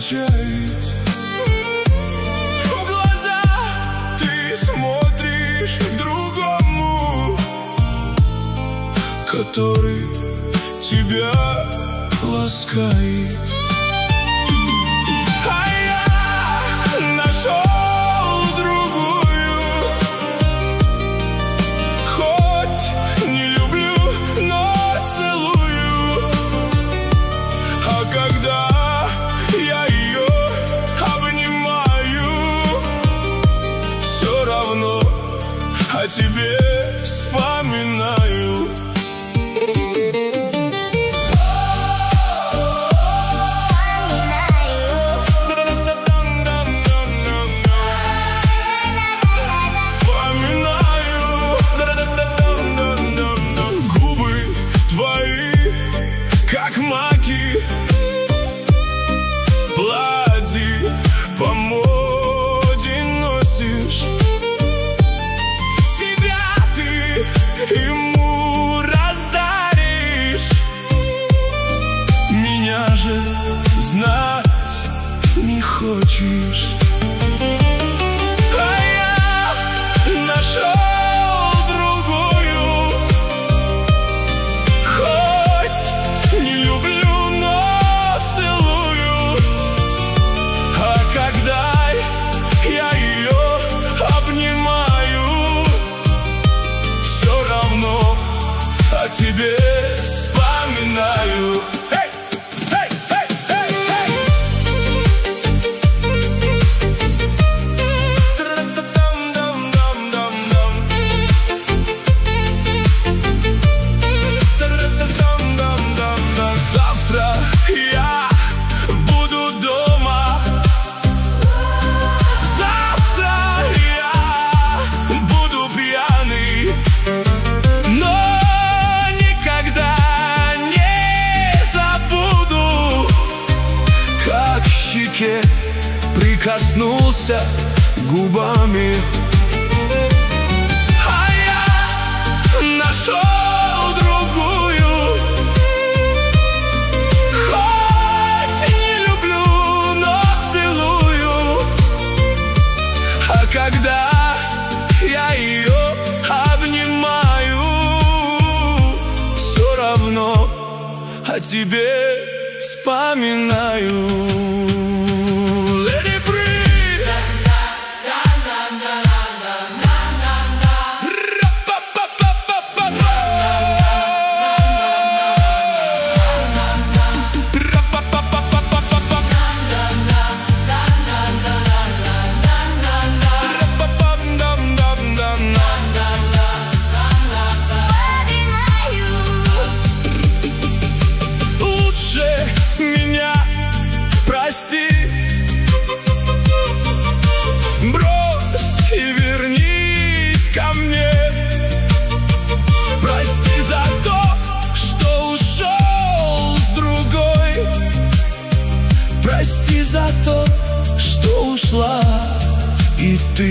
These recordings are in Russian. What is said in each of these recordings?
отвечает. В глаза ты смотришь другому, который тебя ласкает. А я нашел другую, хоть не люблю, но целую. А когда я ее обнимаю, все равно о тебе вспоминаю. Как маки, платье по моде носишь. Себя ты ему раздаришь, меня же знать не хочешь. А я нашел о тебе вспоминаю. Эй, эй, эй, эй, эй. Завтра я буду дома. Завтра я буду пьяный, прикоснулся губами. А я нашел другую, хоть не люблю, но целую. А когда я ее обнимаю, все равно о тебе вспоминаю. Брось и вернись ко мне. Прости за то, что ушел с другой. Прости за то, что ушла и ты.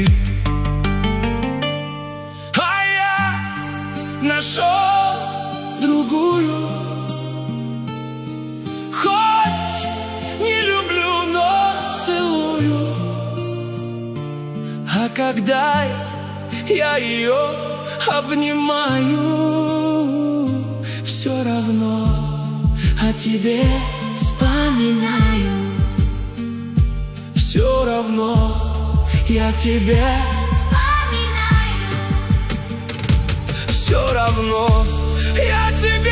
А я нашел другую, хоть не люблю, но целую. А когда я ее обнимаю, все равно о тебе вспоминаю. Все равно я тебя вспоминаю. Все равно я тебя